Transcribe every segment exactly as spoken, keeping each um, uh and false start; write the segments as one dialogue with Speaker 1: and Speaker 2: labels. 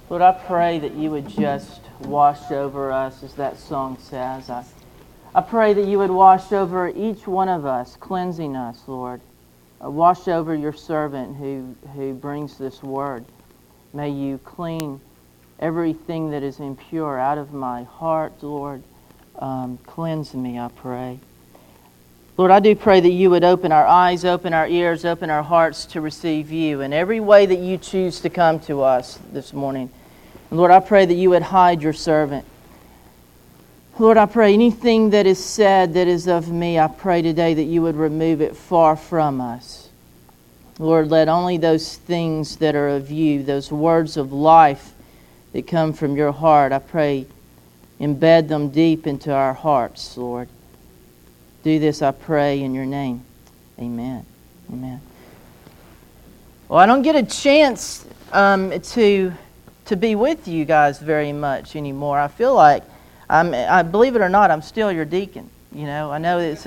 Speaker 1: Lord, I pray that you would just wash over us, as that song says. I, I pray that you would wash over each one of us, cleansing us, Lord. Uh, wash over your servant who, who brings this word. May you clean everything that is impure out of my heart, Lord. Um, cleanse me, I pray. Lord, I do pray that you would open our eyes, open our ears, open our hearts to receive you in every way that you choose to come to us this morning. And Lord, I pray that you would hide your servant. Lord, I pray anything that is said that is of me, I pray today that you would remove it far from us. Lord, let only those things that are of you, those words of life that come from your heart, I pray, embed them deep into our hearts, Lord. Do this, I pray, in your name. Amen. Amen. Well, I don't get a chance um, to to be with you guys very much anymore. I feel like, I'm, I believe it or not, I'm still your deacon. You know, I know it's...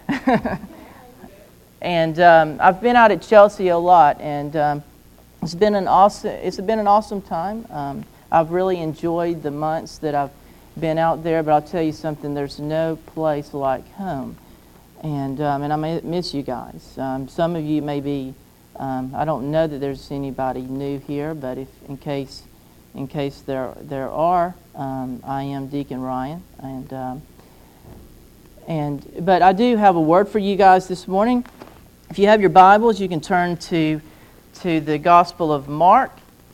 Speaker 1: and um, I've been out at Chelsea a lot, and um, it's been an awesome. It's been an awesome time. Um, I've really enjoyed the months that I've been out there. But I'll tell you something: there's no place like home. And um, and I may miss you guys. Um, some of you may be. Um, I don't know that there's anybody new here, but if in case, in case there there are, um, I am Deacon Ryan, and um, and but I do have a word for you guys this morning. If you have your Bibles, you can turn to to the Gospel of Mark.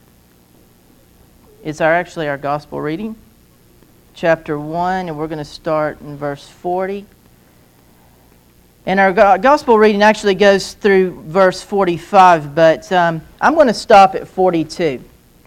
Speaker 1: It's our actually our gospel reading, chapter one, and we're going to start in verse forty. And our gospel reading actually goes through verse forty-five, but um, I'm going to stop at forty-two.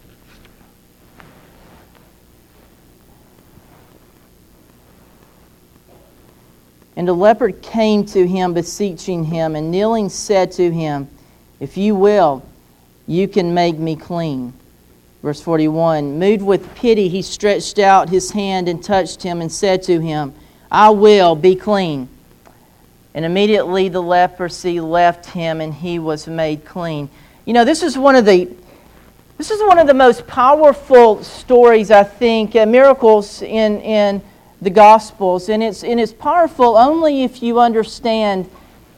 Speaker 1: And a leper came to him, beseeching him, and kneeling said to him, "If you will, you can make me clean." Verse forty-one, moved with pity, he stretched out his hand and touched him and said to him, "I will be clean." And immediately the leprosy left him, and he was made clean. You know, this is one of the this is one of the most powerful stories, I think, uh, miracles in in the Gospels, and it's and it's powerful only if you understand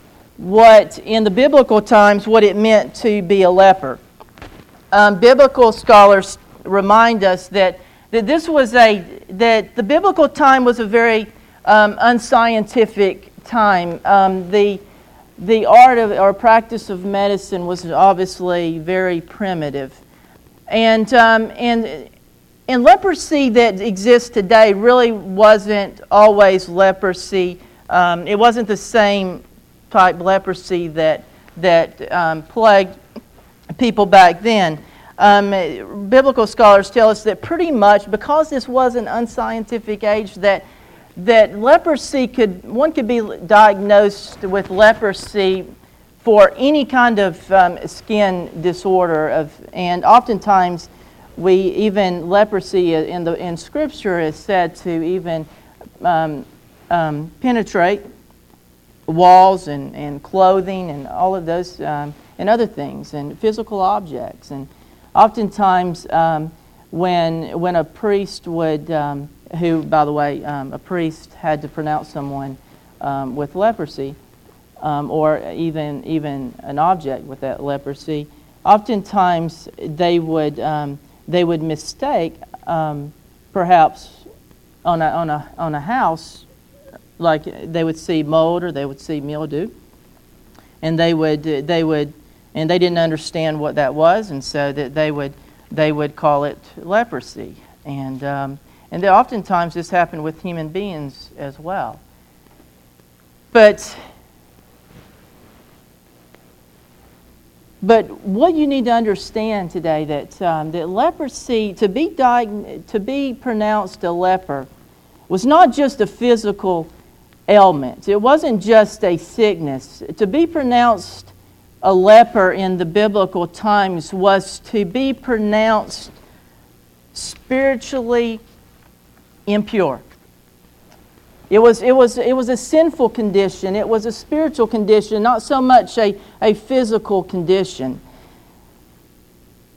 Speaker 1: what in the biblical times what it meant to be a leper. Um, biblical scholars remind us that that this was a that the biblical time was a very um, unscientific time. Um, the the art of or practice of medicine was obviously very primitive, and um, and and leprosy that exists today really wasn't always leprosy. Um, it wasn't the same type leprosy that that um, plagued people back then. Um, biblical scholars tell us that pretty much because this was an unscientific age, that that leprosy could one could be diagnosed with leprosy for any kind of um, skin disorder of, and oftentimes we even leprosy in the in Scripture is said to even um, um, penetrate walls and, and clothing and all of those um, and other things and physical objects. And oftentimes um, when when a priest would um, who, by the way, um, a priest had to pronounce someone um, with leprosy, um, or even even an object with that leprosy. Oftentimes, they would um, they would mistake, um, perhaps on a on a on a house, like they would see mold or they would see mildew, and they would they would and they didn't understand what that was, and so that they would they would call it leprosy. And um, And then oftentimes this happened with human beings as well. But, but what you need to understand today that um, that leprosy, to be diag- to be pronounced a leper, was not just a physical ailment. It wasn't just a sickness. To be pronounced a leper in the biblical times was to be pronounced spiritually impure. It was it was it was a sinful condition. It was a spiritual condition, not so much a, a physical condition.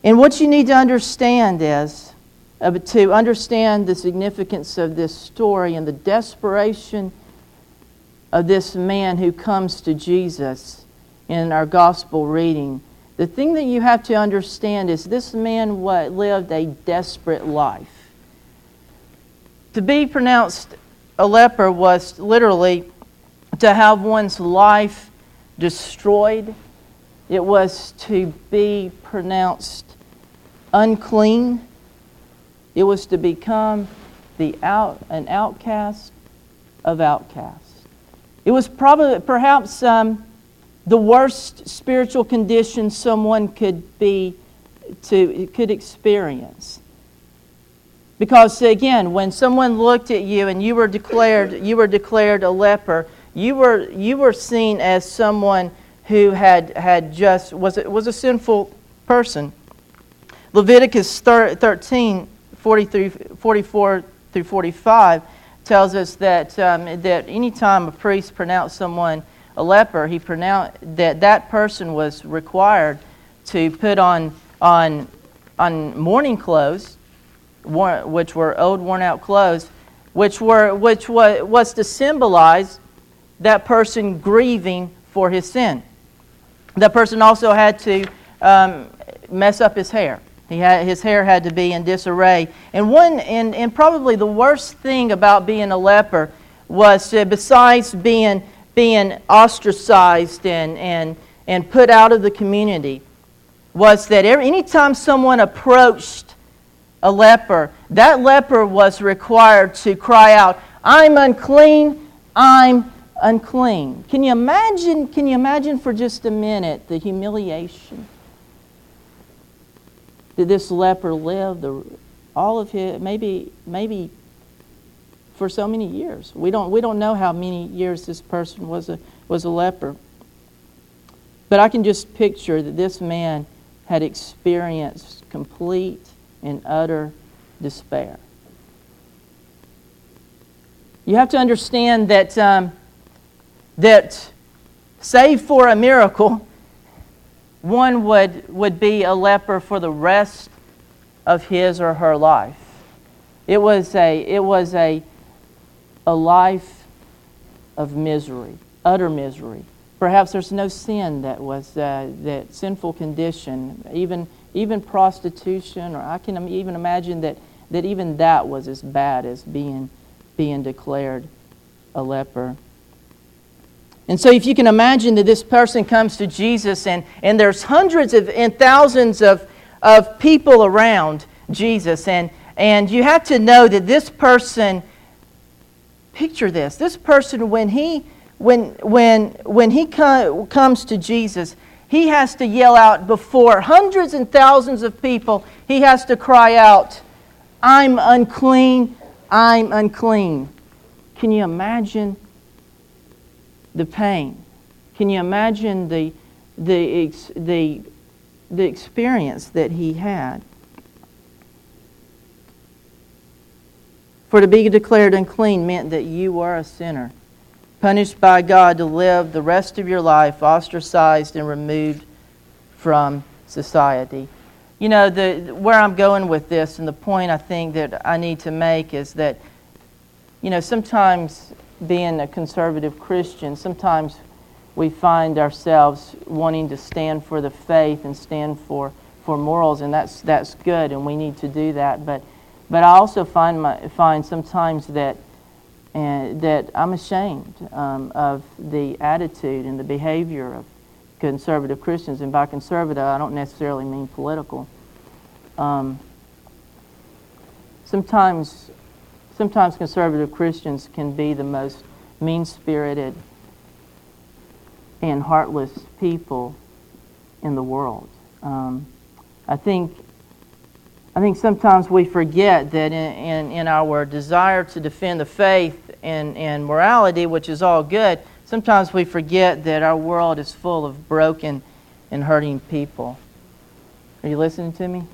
Speaker 1: And what you need to understand is, uh, to understand the significance of this story and the desperation of this man who comes to Jesus in our gospel reading, the thing that you have to understand is this man what, lived a desperate life. To be pronounced a leper was literally to have one's life destroyed. It was to be pronounced unclean. It was to become the out, an outcast of outcasts. It was probably perhaps um, the worst spiritual condition someone could be to could experience. Because again, when someone looked at you and you were declared you were declared a leper, you were you were seen as someone who had had just was was a sinful person. Leviticus thirteen, forty-four through forty-five tells us that um, that any time a priest pronounced someone a leper, he pronounced that that person was required to put on on on mourning clothes, which were old, worn-out clothes, which were which was, was to symbolize that person grieving for his sin. That person also had to um, mess up his hair. He had his hair had to be in disarray. And one and, and probably the worst thing about being a leper was to, besides being being ostracized and and and put out of the community, was that every, anytime someone approached a leper, that leper was required to cry out, "I'm unclean, I'm unclean." Can you imagine, can you imagine for just a minute the humiliation that this leper lived, the, all of his, maybe maybe for so many years. We don't we don't know how many years this person was a was a leper. But I can just picture that this man had experienced complete and utter despair. You have to understand that um, that save for a miracle, one would, would be a leper for the rest of his or her life. It was a it was a a life of misery, utter misery. Perhaps there's no sin that was uh, that sinful condition, even even prostitution, or I can even imagine that, that even that was as bad as being being declared a leper. And so if you can imagine that this person comes to Jesus and, and there's hundreds of and thousands of, of people around Jesus, and, and you have to know that this person, picture this, this person when he when when when he co- comes to Jesus, he has to yell out before hundreds and thousands of people, he has to cry out, "I'm unclean, I'm unclean." Can you imagine the pain? Can you imagine the the the the experience that he had? For to be declared unclean meant that you were a sinner, punished by God to live the rest of your life ostracized and removed from society. You know, the where I'm going with this, and the point I think that I need to make is that, you know, sometimes being a conservative Christian, sometimes we find ourselves wanting to stand for the faith and stand for, for morals, and that's that's good, and we need to do that. But but I also find my, find sometimes that uh, that I'm ashamed um, of the attitude and the behavior of conservative Christians, and by conservative I don't necessarily mean political. Um, sometimes. Sometimes conservative Christians can be the most mean-spirited and heartless people in the world. Um, I think I think sometimes we forget that in, in, in our desire to defend the faith and, and morality, which is all good, sometimes we forget that our world is full of broken and hurting people. Are you listening to me?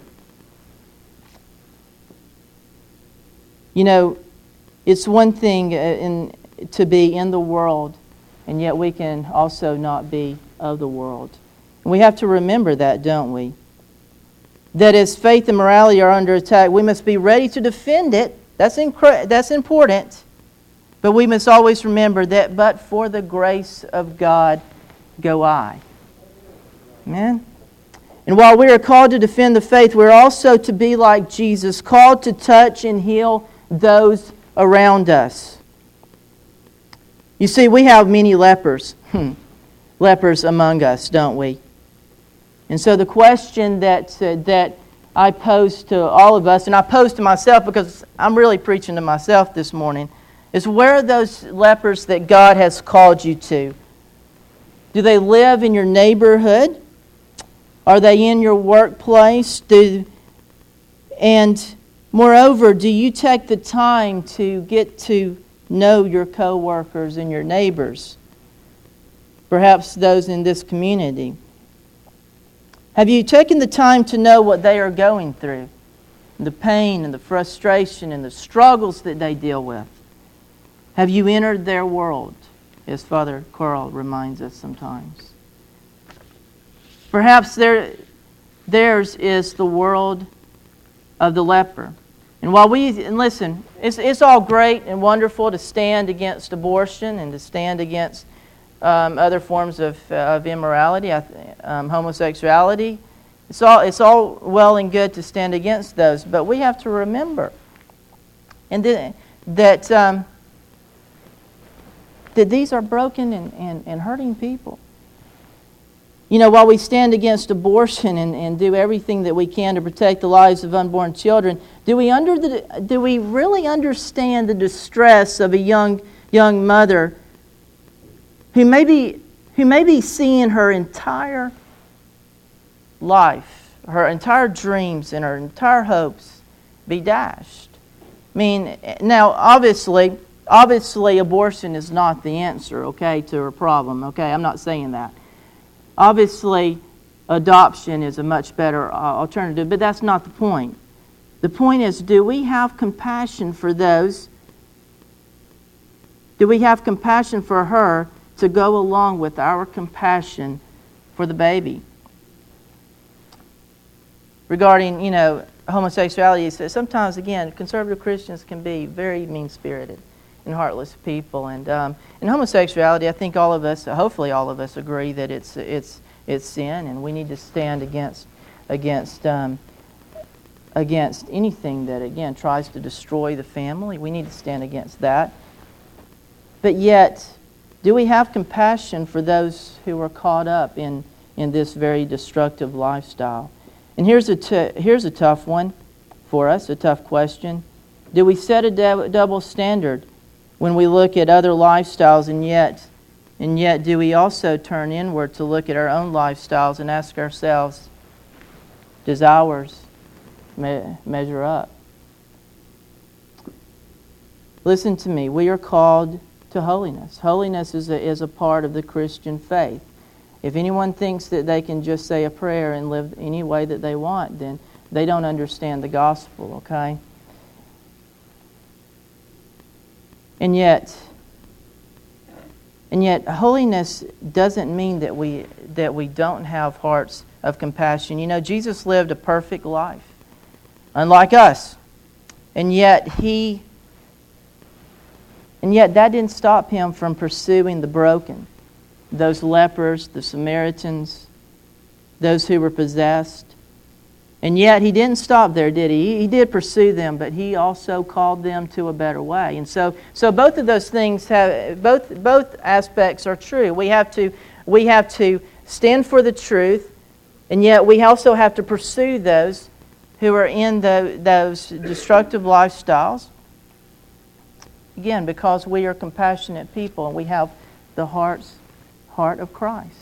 Speaker 1: You know, it's one thing in, to be in the world, and yet we can also not be of the world. And we have to remember that, don't we? that as faith and morality are under attack, we must be ready to defend it. That's, incre- that's important. But we must always remember that, but for the grace of God go I. Amen? And while we are called to defend the faith, we're also to be like Jesus, called to touch and heal those around us. You see, we have many lepers, lepers among us, don't we? And so the question that uh, that I pose to all of us, and I pose to myself because I'm really preaching to myself this morning, is where are those lepers that God has called you to? Do they live in your neighborhood? Are they in your workplace? Do, and moreover, do you take the time to get to know your co-workers and your neighbors? Perhaps those in this community. Have you taken the time to know what they are going through? The pain and the frustration and the struggles that they deal with. Have you entered their world? As Father Carl reminds us sometimes. Perhaps their, theirs is the world of the leper. And while we, and listen, it's, it's all great and wonderful to stand against abortion and to stand against um, other forms of, uh, of immorality, um, homosexuality. It's all, it's all well and good to stand against those, but we have to remember and th- that, um, that these are broken and, and, and hurting people. You know, while we stand against abortion and, and do everything that we can to protect the lives of unborn children, do we under the do we really understand the distress of a young young mother who may be who may be seeing her entire life, her entire dreams and her entire hopes be dashed? I mean, now obviously, obviously abortion is not the answer, okay, to her problem. Okay, I'm not saying that. Obviously, adoption is a much better uh, alternative, but that's not the point. The point is, do we have compassion for those? Do we have compassion for her to go along with our compassion for the baby? Regarding, you know, homosexuality, sometimes, again, conservative Christians can be very mean-spirited and heartless people, and um, and homosexuality, I think all of us, hopefully all of us, agree that it's it's it's sin, and we need to stand against against um, against anything that again tries to destroy the family. We need to stand against that. But yet, do we have compassion for those who are caught up in in this very destructive lifestyle? And here's a t- here's a tough one for us, a tough question. Do we set a d- double standard when we look at other lifestyles, and yet, and yet do we also turn inward to look at our own lifestyles and ask ourselves, does ours me- measure up? Listen to me. We are called to holiness. Holiness is a, is a part of the Christian faith. If anyone thinks that they can just say a prayer and live any way that they want, then they don't understand the gospel, okay? And yet, and yet, holiness doesn't mean that we that we don't have hearts of compassion. You know, Jesus lived a perfect life, unlike us, and yet he, and yet that didn't stop him from pursuing the broken, those lepers, the Samaritans, those who were possessed. And yet he didn't stop there, did he? He did pursue them, but he also called them to a better way. And so, so both of those things have both both aspects are true. We have to we have to stand for the truth, and yet we also have to pursue those who are in the, those destructive lifestyles. Again, because we are compassionate people and we have the heart's heart of Christ.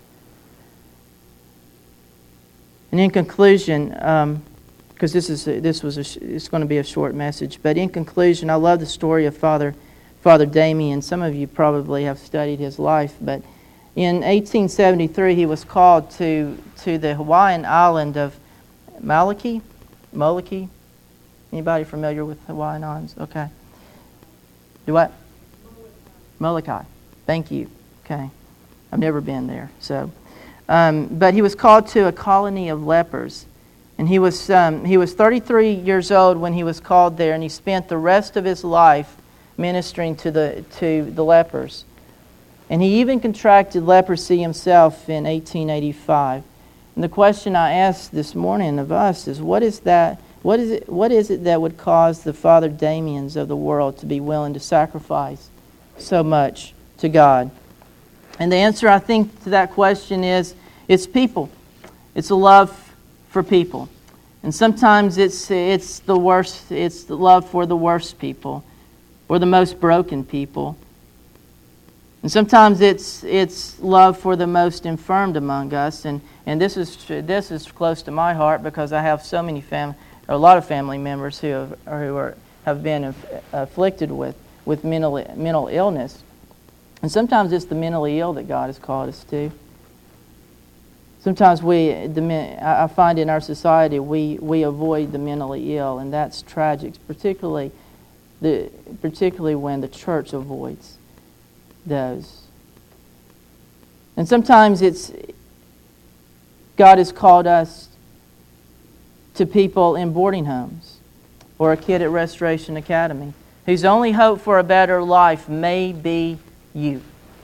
Speaker 1: And in conclusion, because um, this is a, this was a, it's going to be a short message, but in conclusion, I love the story of Father Father Damien. Some of you probably have studied his life, but in eighteen seventy-three, he was called to to the Hawaiian island of Molokai. Molokai. Anybody familiar with Hawaiian Islands? Okay. Do what? Molokai. Thank you. Okay. I've never been there, so. Um, but he was called to a colony of lepers. And he was um, he was thirty-three years old when he was called there, and he spent the rest of his life ministering to the to the lepers. And he even contracted leprosy himself in eighteen eighty-five. And the question I asked this morning of us is, what is that? What is it? What is it that would cause the Father Damiens of the world to be willing to sacrifice so much to God? And the answer, I think, to that question is, it's people. It's a love for people. And sometimes it's it's the worst, it's the love for the worst people or the most broken people. And sometimes it's it's love for the most infirmed among us. And, and this is this is close to my heart because I have so many family, or a lot of family members who have who are have been aff- afflicted with with mental mental illness. And sometimes it's the mentally ill that God has called us to. Sometimes we, the men, I find in our society, we, we avoid the mentally ill, and that's tragic, particularly the particularly when the church avoids those. And sometimes it's God has called us to people in boarding homes or a kid at Restoration Academy whose only hope for a better life may be you.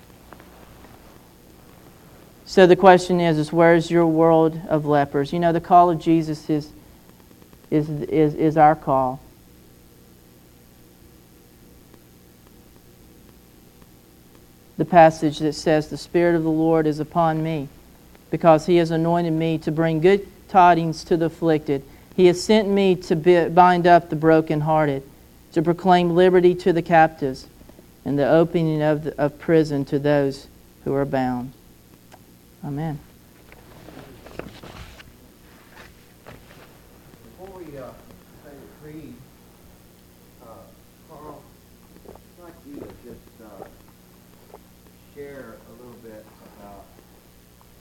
Speaker 1: So the question is, is where's your world of lepers? You know, the call of Jesus is, is, is, is our call. The passage that says, the Spirit of the Lord is upon me, because He has anointed me to bring good tidings to the afflicted. He has sent me to be, bind up the brokenhearted, to proclaim liberty to the captives, and the opening of, the, of prison to those who are bound. Amen.
Speaker 2: Before we uh, say the creed, uh, Carl, I'd like you to just uh, share a little bit about